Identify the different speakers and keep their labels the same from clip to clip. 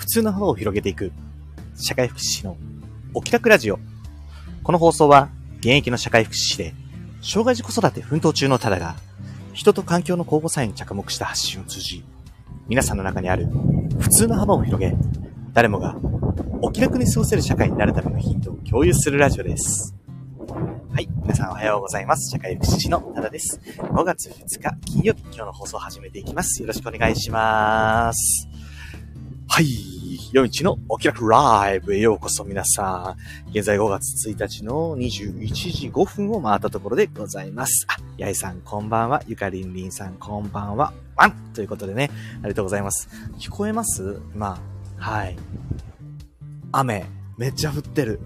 Speaker 1: 普通の幅を広げていく社会福祉士のお気楽ラジオ。この放送は現役の社会福祉士で障害児子育て奮闘中のタダが人と環境の交互作用に着目した発信を通じ、皆さんの中にある普通の幅を広げ、誰もがお気楽に過ごせる社会になるためのヒントを共有するラジオです。はい、皆さんおはようございます。社会福祉士のタダです。5月2日金曜日、今日の放送を始めていきます。よろしくお願いします。はい、夜道のお気楽ライブへようこそ皆さん。現在5月1日の21時5分を回ったところでございます。八重さんこんばんは。ゆかりんりんさんこんばんは。ワンということでね、ありがとうございます。聞こえます？はい。雨、めっちゃ降ってる。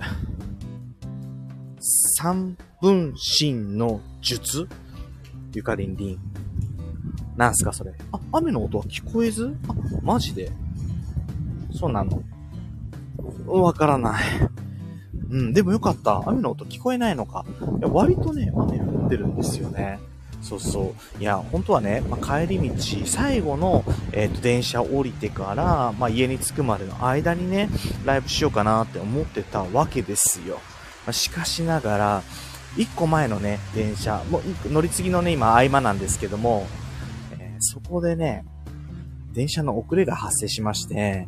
Speaker 1: 三分身の術？ゆかりんりん。なんすかそれ。雨の音は聞こえず？マジで？そうなの？わからない。でもよかった。雨の音聞こえないのか。いや割とね、雨降ってるんですよね。そうそう。いや、本当はね、帰り道、最後の、電車降りてから、家に着くまでの間にね、ライブしようかなって思ってたわけですよ。しかしながら、一個前のね、電車、もう乗り継ぎのね、今合間なんですけども、そこでね、電車の遅れが発生しまして、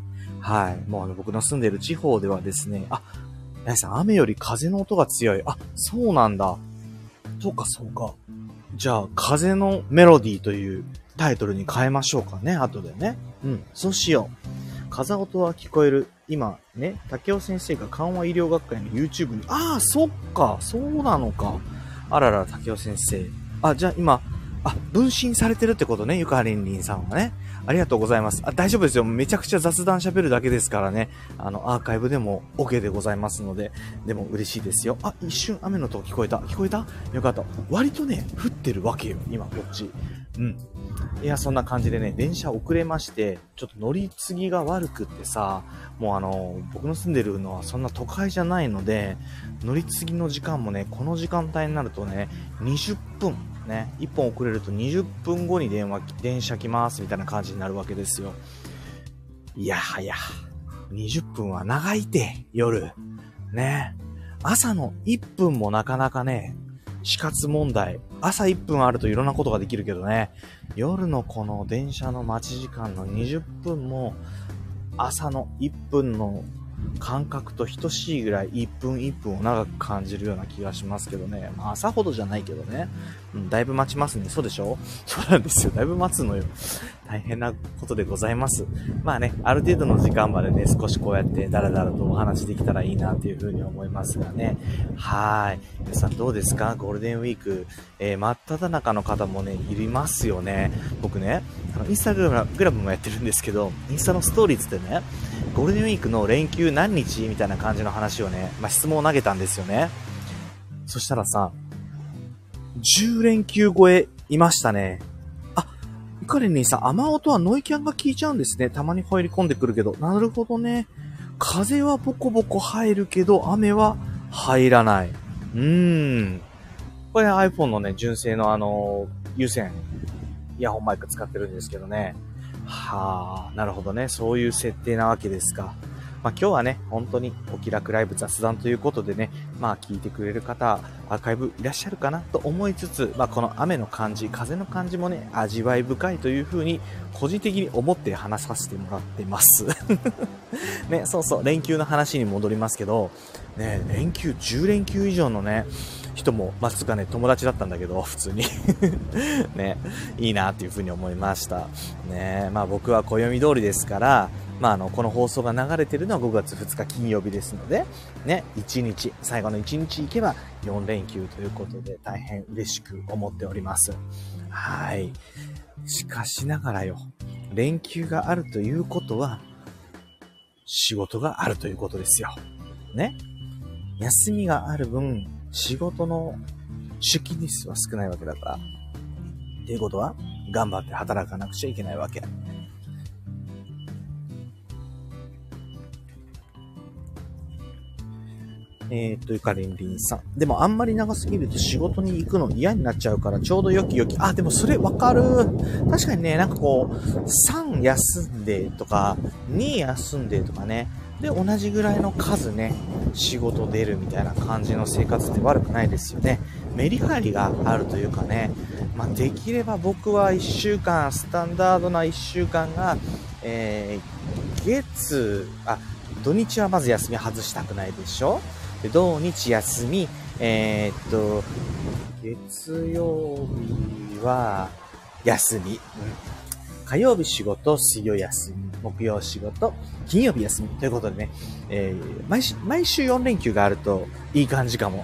Speaker 1: はい。もう僕の住んでいる地方ではですね、八重さん、雨より風の音が強い。そうなんだ。そうか。じゃあ、風のメロディーというタイトルに変えましょうかね、後でね。そうしよう。風音は聞こえる。今ね、竹尾先生が緩和医療学会の YouTube に、そっか、そうなのか。あらら、竹尾先生。じゃあ今、分身されてるってことね、ゆかりんりんさんはね。ありがとうございます。大丈夫ですよ。めちゃくちゃ雑談喋るだけですからね。アーカイブでも OK でございますので、でも嬉しいですよ。一瞬雨の音聞こえたよかった。割とね、降ってるわけよ、今、こっち。いや、そんな感じでね、電車遅れまして、ちょっと乗り継ぎが悪くってさ、もう僕の住んでるのはそんな都会じゃないので、乗り継ぎの時間もね、この時間帯になるとね、20分。ね、1本遅れると20分後に電車来ますみたいな感じになるわけですよ。いやはや、20分は長いて、夜。ね。朝の1分もなかなかね、死活問題。朝1分あるといろんなことができるけどね、夜のこの電車の待ち時間の20分も、朝の1分の感覚と等しいぐらい1分1分を長く感じるような気がしますけどね。朝ほどじゃないけどね。だいぶ待ちますね。そうでしょ？そうなんですよ。だいぶ待つのよ。大変なことでございます。ある程度の時間までね、少しこうやってダラダラとお話できたらいいなというふうに思いますがね。皆さんどうですか？ゴールデンウィーク、真っ只中の方もね、いますよね。僕ね、インスタグラムもやってるんですけど、インスタのストーリーズでね、ゴールデンウィークの連休何日みたいな感じの話をね、質問を投げたんですよね。そしたらさ、10連休超えいましたね。ゆかりんにさ、雨音はノイキャンが効いちゃうんですね。たまに入り込んでくるけど。なるほどね。風はボコボコ入るけど、雨は入らない。これ iPhone のね、純正の有線イヤホンマイク使ってるんですけどね。なるほどね。そういう設定なわけですか。今日はね、本当にお気楽ライブ雑談ということでね、聞いてくれる方、アーカイブいらっしゃるかなと思いつつ、この雨の感じ、風の感じもね、味わい深いという風に、個人的に思って話させてもらってます。ね、そう、連休の話に戻りますけど、ね、10連休以上のね、人も、つかね、友達だったんだけど、普通に。ね、いいなっていう風に思いました。ね、僕は暦通りですから、この放送が流れているのは5月2日金曜日ですので、ね、最後の1日行けば4連休ということで大変嬉しく思っております。しかしながらよ、連休があるということは、仕事があるということですよ。ね。休みがある分、仕事の出勤日数は少ないわけだから。っていうことは、頑張って働かなくちゃいけないわけ。 ゆかりんりんさん。でもあんまり長すぎると仕事に行くの嫌になっちゃうからちょうどよきよき。あ、でもそれわかる。確かにね、なんかこう、3休んでとか、2休んでとかね。で、同じぐらいの数ね、仕事出るみたいな感じの生活って悪くないですよね。メリハリがあるというかね。まあ、できれば僕は1週間、スタンダードな1週間が、土日はまず休み外したくないでしょ。で、土日休み、月曜日は休み、火曜日仕事、水曜休み、木曜仕事、金曜日休みということでね、毎週4連休があるといい感じかも。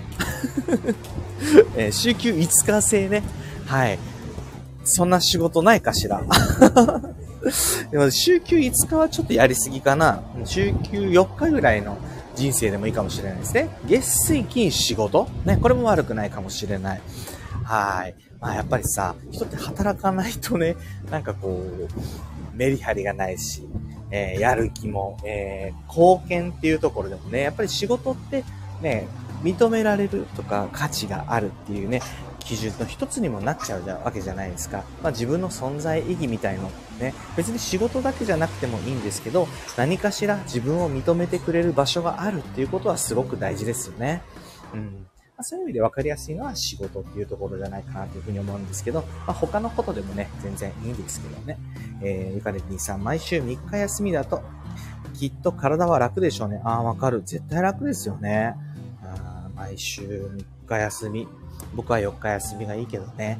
Speaker 1: 週休5日制ね。はい。そんな仕事ないかしら。でも週休5日はちょっとやりすぎかな。週休4日ぐらいの人生でもいいかもしれないですね。月水金仕事ね、これも悪くないかもしれない。はい。まあやっぱりさ、人って働かないとね、なんかこう、メリハリがないし、やる気も、貢献っていうところでもね、やっぱり仕事ってね、認められるとか価値があるっていうね、基準の一つにもなっちゃうわけじゃないですか。まあ自分の存在意義みたいのね、別に仕事だけじゃなくてもいいんですけど、何かしら自分を認めてくれる場所があるっていうことはすごく大事ですよね。まあ、そういう意味で分かりやすいのは仕事っていうところじゃないかなというふうに思うんですけど、まあ、他のことでもね、全然いいんですけどね。ゆかりにさん、毎週3日休みだと、きっと体は楽でしょうね。ああ、わかる。絶対楽ですよね。毎週3日休み。僕は4日休みがいいけどね。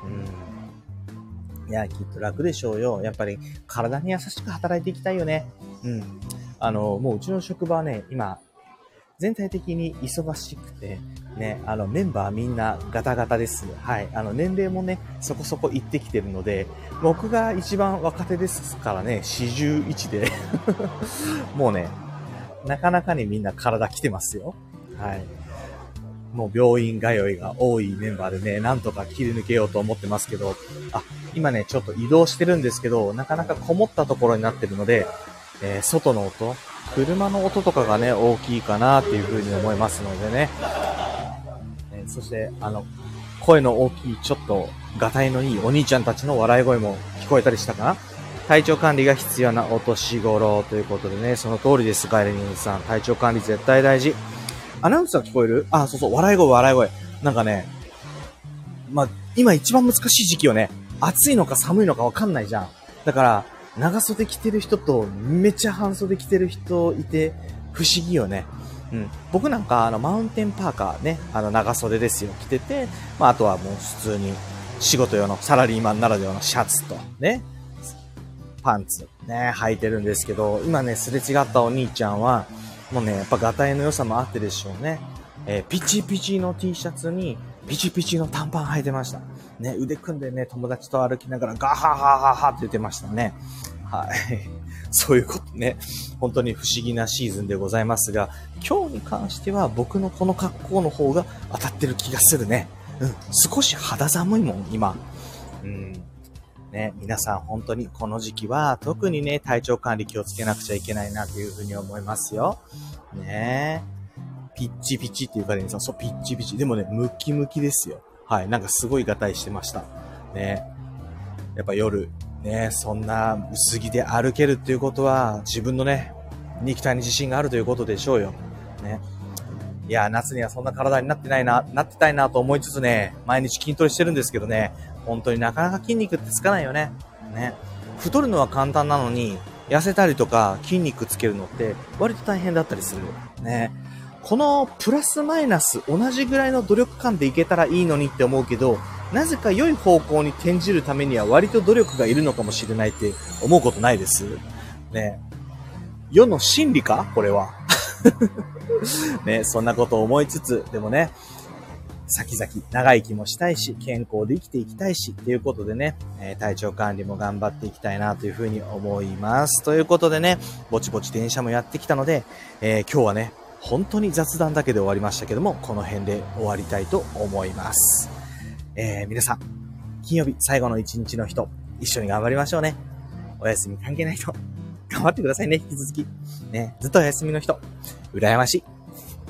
Speaker 1: いや、きっと楽でしょうよ。やっぱり体に優しく働いていきたいよね。もううちの職場はね、今、全体的に忙しくて、ね、メンバーみんなガタガタです。はい。年齢もね、そこそこ行ってきてるので、僕が一番若手ですからね、41で。もうね、なかなかにみんな体来てますよ。はい。もう病院通いが多いメンバーでね、なんとか切り抜けようと思ってますけど、今ね、ちょっと移動してるんですけど、なかなかこもったところになってるので、外の音、車の音とかがね、大きいかなっていうふうに思いますのでね。そして、声の大きい、ちょっと、がたいのいいお兄ちゃんたちの笑い声も聞こえたりしたかな。体調管理が必要なお年頃ということでね、その通りです、ガイレニンさん。体調管理絶対大事。アナウンスは聞こえる？そうそう、笑い声。なんかね、まあ、今一番難しい時期よね。暑いのか寒いのかわかんないじゃん。だから、長袖着てる人とめっちゃ半袖着てる人いて不思議よね。僕なんかマウンテンパーカーね、長袖ですよ着てて、まああとはもう普通に仕事用のサラリーマンならではのシャツとね、パンツね、履いてるんですけど、今ね、すれ違ったお兄ちゃんは、もうね、やっぱガタイの良さもあってでしょうね。ピチピチの T シャツに、ピチピチの短パン履いてました。ね、腕組んでね、友達と歩きながらガハハハハって言ってましたね。はい。そういうことね。本当に不思議なシーズンでございますが、今日に関しては僕のこの格好の方が当たってる気がするね。少し肌寒いもん、今。ね、皆さん本当にこの時期は特にね、体調管理気をつけなくちゃいけないなというふうに思いますよ。ね。ピッチピチっていうかね、そう、ピッチピチ。でもね、ムキムキですよ。はい。なんかすごいガタイしてました。ね。やっぱ夜、ね、そんな薄着で歩けるっていうことは、自分のね、肉体に自信があるということでしょうよ。ね。いや、夏にはそんな体になってたいなと思いつつね、毎日筋トレしてるんですけどね、本当になかなか筋肉ってつかないよね。ね。太るのは簡単なのに、痩せたりとか筋肉つけるのって割と大変だったりする。ね。このプラスマイナス同じぐらいの努力感でいけたらいいのにって思うけど、なぜか良い方向に転じるためには割と努力がいるのかもしれないって思うことないです。ね。世の真理かこれは。ね、そんなことを思いつつ、でもね、先々長生きもしたいし、健康で生きていきたいし、っていうことでね、体調管理も頑張っていきたいなというふうに思います。ということでね、ぼちぼち電車もやってきたので、今日はね、本当に雑談だけで終わりましたけども、この辺で終わりたいと思います。皆さん、金曜日最後の一日の人、一緒に頑張りましょうね。お休み関係ない人、頑張ってくださいね、引き続き。ね、ずっとお休みの人、羨ましい。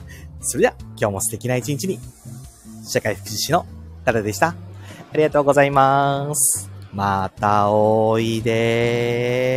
Speaker 1: それでは、今日も素敵な一日に。社会福祉士のタラでした。ありがとうございます。またおいでー。